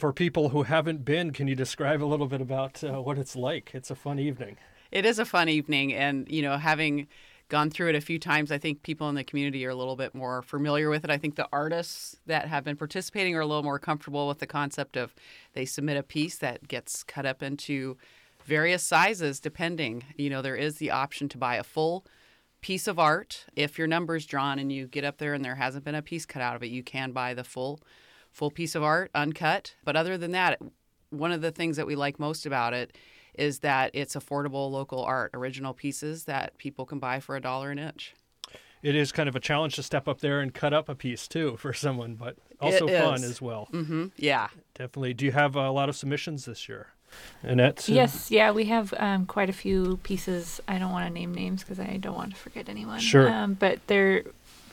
For people who haven't been, can you describe a little bit about what it's like? It's a fun evening. It is a fun evening, and having gone through it a few times, I think people in the community are a little bit more familiar with it. I think the artists that have been participating are a little more comfortable with the concept of they submit a piece that gets cut up into various sizes depending. There is the option to buy a full piece of art. If your number's drawn and you get up there and there hasn't been a piece cut out of it, you can buy the full piece of art uncut. But other than that, one of the things that we like most about it is that it's affordable local art, original pieces that people can buy for $1 an inch. It is kind of a challenge to step up there and cut up a piece too for someone, but also fun as well. Mm-hmm. Yeah. Definitely. Do you have a lot of submissions this year? Annette? Yes, yeah, we have quite a few pieces. I don't want to name names because I don't want to forget anyone. Sure. But they're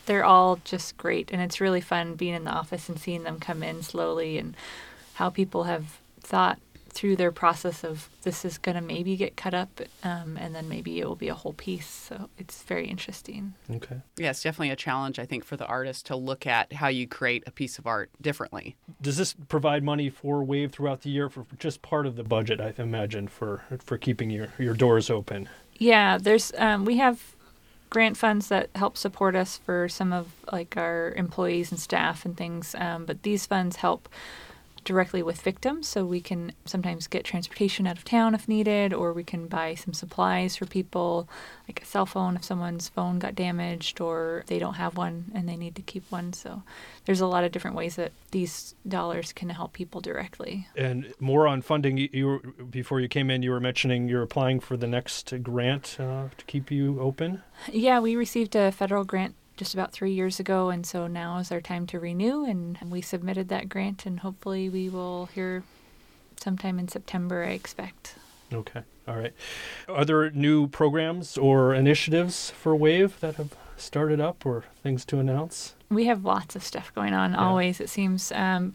all just great, and it's really fun being in the office and seeing them come in slowly and how people have thought through their process of this is going to maybe get cut up and then maybe it will be a whole piece. So it's very interesting. Okay. Yeah, it's definitely a challenge, I think, for the artist to look at how you create a piece of art differently. Does this provide money for WAVE throughout the year for just part of the budget, I imagine, for keeping your doors open? Yeah, there's we have grant funds that help support us for some of like our employees and staff and things, but these funds help directly with victims, so we can sometimes get transportation out of town if needed, or we can buy some supplies for people, like a cell phone if someone's phone got damaged or they don't have one and they need to keep one. So there's a lot of different ways that these dollars can help people directly. And more on funding, before you came in, you were mentioning you're applying for the next grant to keep you open? Yeah, we received a federal grant just about 3 years ago, and so now is our time to renew, and we submitted that grant, and hopefully we will hear sometime in September, I expect. Okay. All right. Are there new programs or initiatives for WAVE that have started up or things to announce? We have lots of stuff going on always, it seems.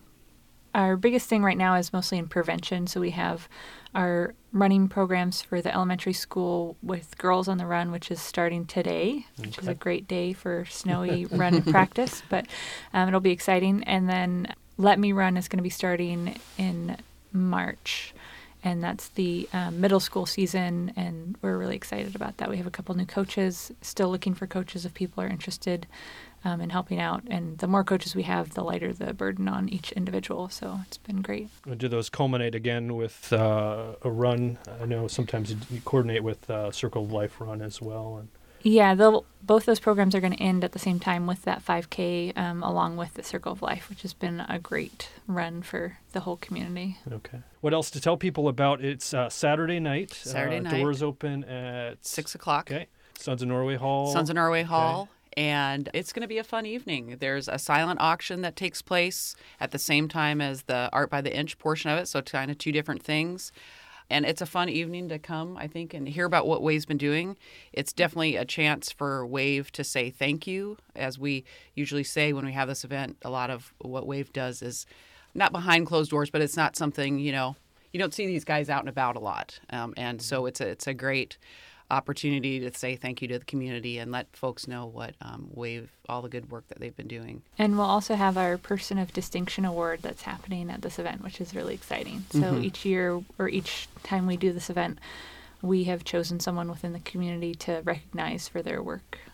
Our biggest thing right now is mostly in prevention, so we have our running programs for the elementary school with Girls on the Run, which is starting today, which is a great day for snowy run practice, but it'll be exciting. And then Let Me Run is going to be starting in March, and that's the middle school season, and we're really excited about that. We have a couple new coaches, still looking for coaches if people are interested in helping out. And the more coaches we have, the lighter the burden on each individual. So it's been great. Do those culminate again with a run? I know sometimes you coordinate with Circle of Life run as well. Yeah, both those programs are going to end at the same time with that 5K along with the Circle of Life, which has been a great run for the whole community. Okay. What else to tell people about? It's Saturday night. Saturday night. Doors open at 6 o'clock. Okay. Sons of Norway Hall. Sons of Norway Hall. Okay. And it's going to be a fun evening. There's a silent auction that takes place at the same time as the Art by the Inch portion of it, so kind of two different things. And it's a fun evening to come, I think, and hear about what WAVE's been doing. It's definitely a chance for WAVE to say thank you. As we usually say when we have this event, a lot of what WAVE does is not behind closed doors, but it's not something, you don't see these guys out and about a lot. And so it's a great opportunity to say thank you to the community and let folks know what WAVE, all the good work that they've been doing. And we'll also have our Person of Distinction Award that's happening at this event, which is really exciting. So each year or each time we do this event, we have chosen someone within the community to recognize for their work.